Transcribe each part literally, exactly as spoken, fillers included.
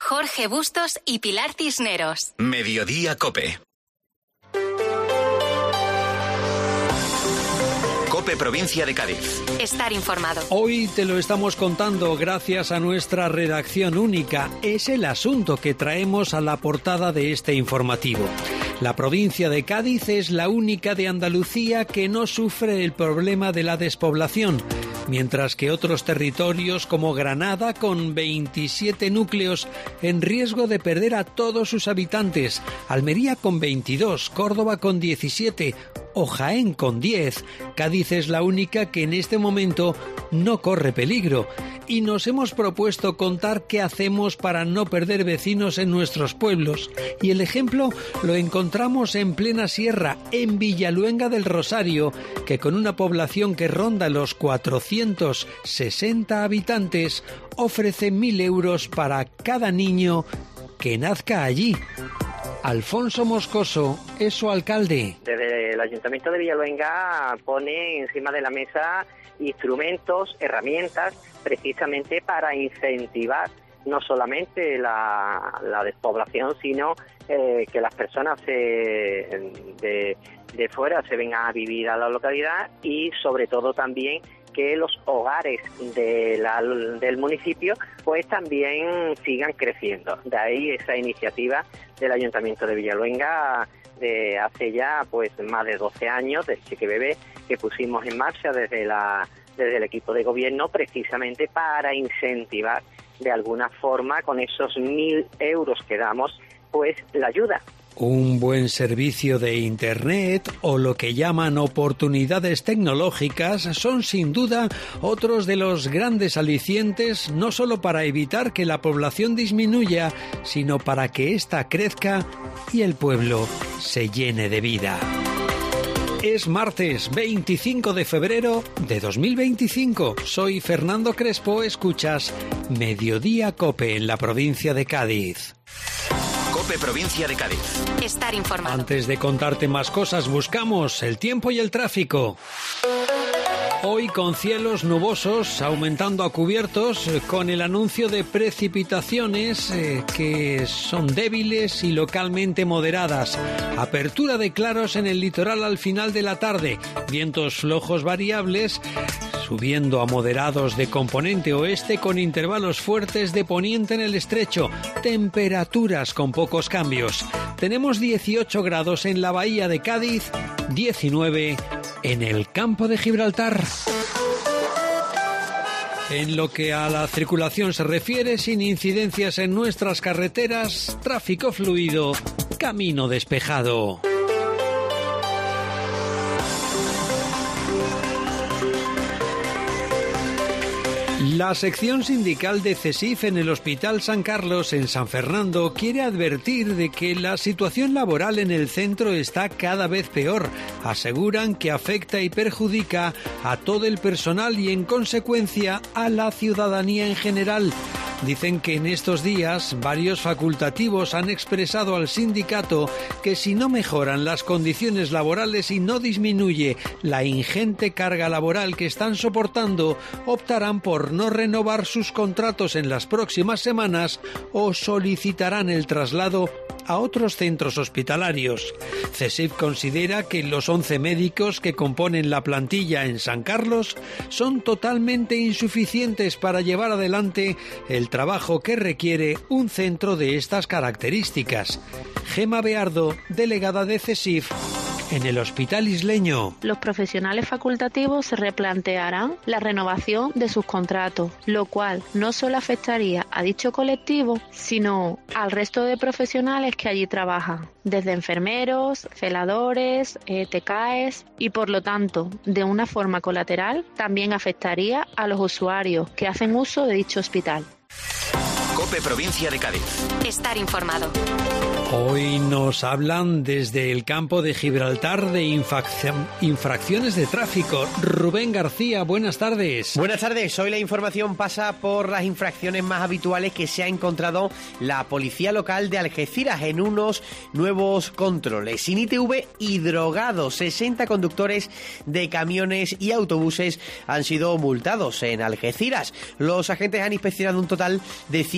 Jorge Bustos y Pilar Cisneros. Mediodía COPE. COPE Provincia de Cádiz. Estar informado. Hoy te lo estamos contando gracias a nuestra redacción única. Es el asunto que traemos a la portada de este informativo. La provincia de Cádiz es la única de Andalucía que no sufre el problema de la despoblación, mientras que otros territorios como Granada, con veintisiete núcleos en riesgo de perder a todos sus habitantes, Almería con veintidós, Córdoba con diecisiete o Jaén con diez, Cádiz es la única que en este momento no corre peligro. Y nos hemos propuesto contar qué hacemos para no perder vecinos en nuestros pueblos. Y el ejemplo lo encontramos en plena sierra, en Villaluenga del Rosario, que con una población que ronda los cuatrocientos sesenta habitantes, ofrece mil euros para cada niño que nazca allí. Alfonso Moscoso es su alcalde. Desde el Ayuntamiento de Villaluenga pone encima de la mesa instrumentos, herramientas, precisamente para incentivar no solamente la, la despoblación, sino eh, que las personas se, de, de fuera se vengan a vivir a la localidad y sobre todo también que los hogares de la, del municipio pues también sigan creciendo. De ahí esa iniciativa del Ayuntamiento de Villaluenga de hace ya pues más de doce años, del Cheque Bebé, que pusimos en marcha desde la desde el equipo de gobierno precisamente para incentivar de alguna forma con esos mil euros que damos pues la ayuda. Un buen servicio de Internet o lo que llaman oportunidades tecnológicas son sin duda otros de los grandes alicientes, no solo para evitar que la población disminuya, sino para que ésta crezca y el pueblo se llene de vida. Es martes veinticinco de febrero de dos mil veinticinco. Soy Fernando Crespo, escuchas Mediodía COPE en la provincia de Cádiz. COPE Provincia de Cádiz. Estar informado. Antes de contarte más cosas, buscamos el tiempo y el tráfico. Hoy con cielos nubosos, aumentando a cubiertos, con el anuncio de precipitaciones eh, que son débiles y localmente moderadas. Apertura de claros en el litoral al final de la tarde. Vientos flojos variables, subiendo a moderados de componente oeste con intervalos fuertes de poniente en el estrecho. Temperaturas con pocos cambios. Tenemos dieciocho grados en la bahía de Cádiz, diecinueve en el campo de Gibraltar. En lo que a la circulación se refiere, sin incidencias en nuestras carreteras, tráfico fluido, camino despejado. La sección sindical de CESIF en el Hospital San Carlos en San Fernando quiere advertir de que la situación laboral en el centro está cada vez peor. Aseguran que afecta y perjudica a todo el personal y en consecuencia a la ciudadanía en general. Dicen que en estos días varios facultativos han expresado al sindicato que si no mejoran las condiciones laborales y no disminuye la ingente carga laboral que están soportando, optarán por no renovar sus contratos en las próximas semanas o solicitarán el traslado a otros centros hospitalarios. CESIF considera que los once médicos que componen la plantilla en San Carlos son totalmente insuficientes para llevar adelante el trabajo que requiere un centro de estas características. Gema Beardo, delegada de CESIF en el Hospital Isleño. Los profesionales facultativos se replantearán la renovación de sus contratos, lo cual no solo afectaría a dicho colectivo, sino al resto de profesionales que allí trabajan, desde enfermeros, celadores, eh, T K Es, y por lo tanto, de una forma colateral, también afectaría a los usuarios que hacen uso de dicho hospital. COPE Provincia de Cádiz. Estar informado. Hoy nos hablan desde el campo de Gibraltar de infracciones de tráfico. Rubén García, buenas tardes. Buenas tardes. Hoy la información pasa por las infracciones más habituales que se ha encontrado la policía local de Algeciras en unos nuevos controles. Sin I T V y drogados, sesenta conductores de camiones y autobuses han sido multados en Algeciras. Los agentes han inspeccionado un total de ciento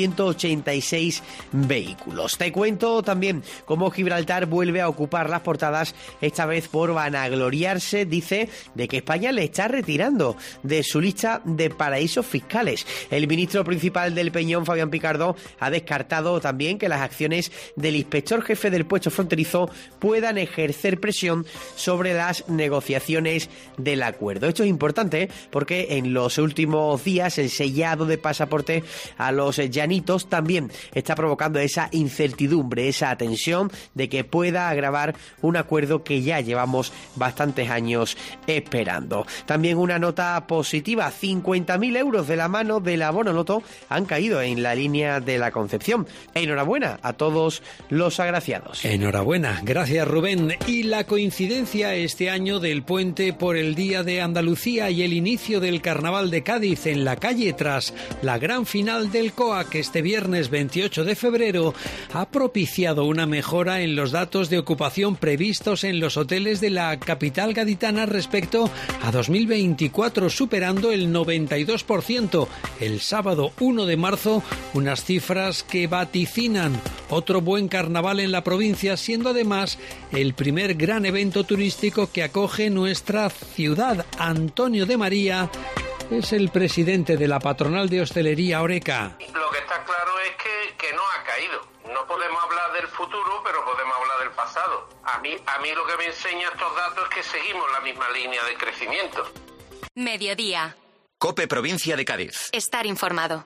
ciento ochenta y seis vehículos. Te cuento también cómo Gibraltar vuelve a ocupar las portadas, esta vez por vanagloriarse, dice, de que España le está retirando de su lista de paraísos fiscales. El ministro principal del Peñón, Fabián Picardo, ha descartado también que las acciones del inspector jefe del puesto fronterizo puedan ejercer presión sobre las negociaciones del acuerdo. Esto es importante porque en los últimos días el sellado de pasaporte a los llanitos también está provocando esa incertidumbre, esa tensión de que pueda agravar un acuerdo que ya llevamos bastantes años esperando. También una nota positiva, cincuenta mil euros de la mano de la Bonoloto han caído en la línea de la Concepción. Enhorabuena a todos los agraciados. Enhorabuena, gracias Rubén. Y la coincidencia este año del puente por el Día de Andalucía y el inicio del Carnaval de Cádiz en la calle tras la gran final del C O A, que este viernes veintiocho de febrero ha propiciado una mejora en los datos de ocupación previstos en los hoteles de la capital gaditana respecto a dos mil veinticuatro, superando el noventa y dos por ciento el sábado uno de marzo, unas cifras que vaticinan otro buen carnaval en la provincia, siendo además el primer gran evento turístico que acoge nuestra ciudad. Antonio de María es el presidente de la patronal de hostelería Oreca. Lo que está claro es que, que no ha caído. No podemos hablar del futuro, pero podemos hablar del pasado. A mí, a mí lo que me enseña estos datos es que seguimos la misma línea de crecimiento. Mediodía. COPE Provincia de Cádiz. Estar informado.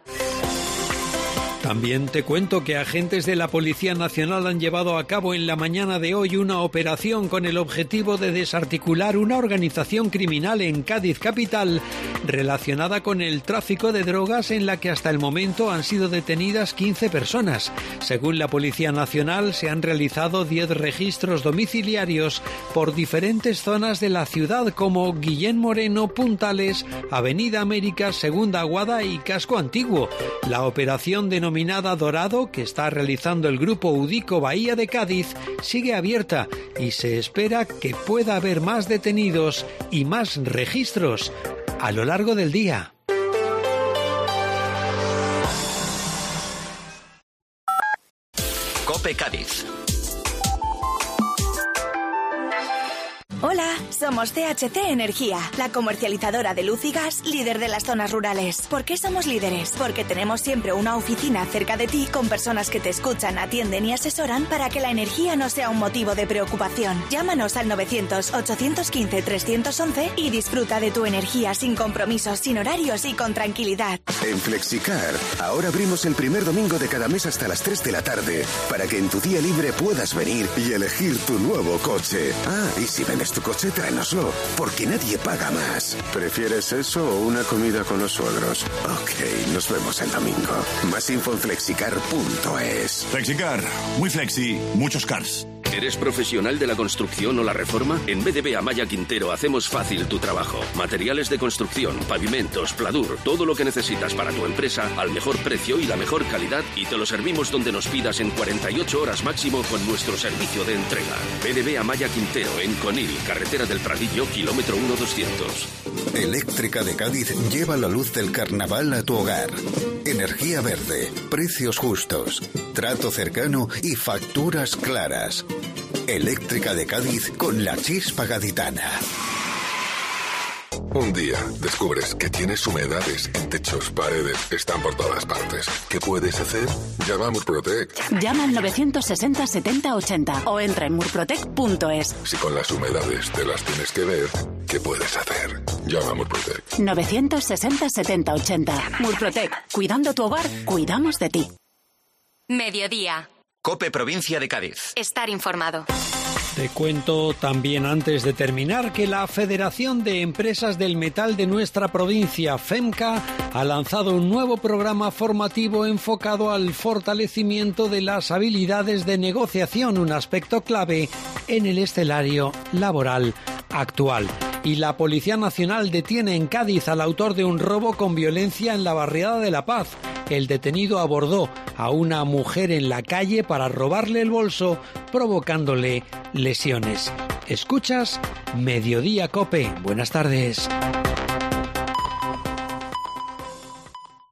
También te cuento que agentes de la Policía Nacional han llevado a cabo en la mañana de hoy una operación con el objetivo de desarticular una organización criminal en Cádiz capital relacionada con el tráfico de drogas, en la que hasta el momento han sido detenidas quince personas. Según la Policía Nacional, se han realizado diez registros domiciliarios por diferentes zonas de la ciudad, como Guillén Moreno, Puntales, Avenida América, Segunda Aguada y Casco Antiguo. La operación denominada Dorado, que está realizando el grupo Udico Bahía de Cádiz, sigue abierta y se espera que pueda haber más detenidos y más registros a lo largo del día. COPE Cádiz. Hola, somos C H C Energía, la comercializadora de luz y gas líder de las zonas rurales. ¿Por qué somos líderes? Porque tenemos siempre una oficina cerca de ti con personas que te escuchan, atienden y asesoran para que la energía no sea un motivo de preocupación. Llámanos al novecientos, ochocientos quince, trescientos once y disfruta de tu energía sin compromisos, sin horarios y con tranquilidad. En Flexicar, ahora abrimos el primer domingo de cada mes hasta las tres de la tarde para que en tu día libre puedas venir y elegir tu nuevo coche. Ah, y si vendes tu coche, tráenoslo, porque nadie paga más. ¿Prefieres eso o una comida con los suegros? Ok, nos vemos el domingo. Más info en flexicar punto es. Flexicar, muy flexi, muchos cars. ¿Eres profesional de la construcción o la reforma? En B D B Amaya Quintero hacemos fácil tu trabajo. Materiales de construcción, pavimentos, pladur, todo lo que necesitas para tu empresa al mejor precio y la mejor calidad, y te lo servimos donde nos pidas en cuarenta y ocho horas máximo con nuestro servicio de entrega. B D B Amaya Quintero en Conil, carretera del Pradillo, kilómetro uno doscientos. Eléctrica de Cádiz lleva la luz del carnaval a tu hogar. Energía verde, precios justos, trato cercano y facturas claras. Eléctrica de Cádiz con la chispa gaditana. Un día descubres que tienes humedades en techos, paredes, están por todas partes. ¿Qué puedes hacer? Llama a Murprotec. Llama al novecientos sesenta, setenta, ochenta o entra en murprotec punto es. Si con las humedades te las tienes que ver, ¿qué puedes hacer? Llama a Murprotec. novecientos sesenta, setenta, ochenta. Murprotec. Cuidando tu hogar, cuidamos de ti. Mediodía. COPE Provincia de Cádiz. Estar informado. Te cuento también, antes de terminar, que la Federación de Empresas del Metal de nuestra provincia, FEMCA, ha lanzado un nuevo programa formativo enfocado al fortalecimiento de las habilidades de negociación, un aspecto clave en el escenario laboral actual. Y la Policía Nacional detiene en Cádiz al autor de un robo con violencia en la barriada de La Paz. El detenido abordó a una mujer en la calle para robarle el bolso, provocándole lesiones. Escuchas Mediodía COPE. Buenas tardes.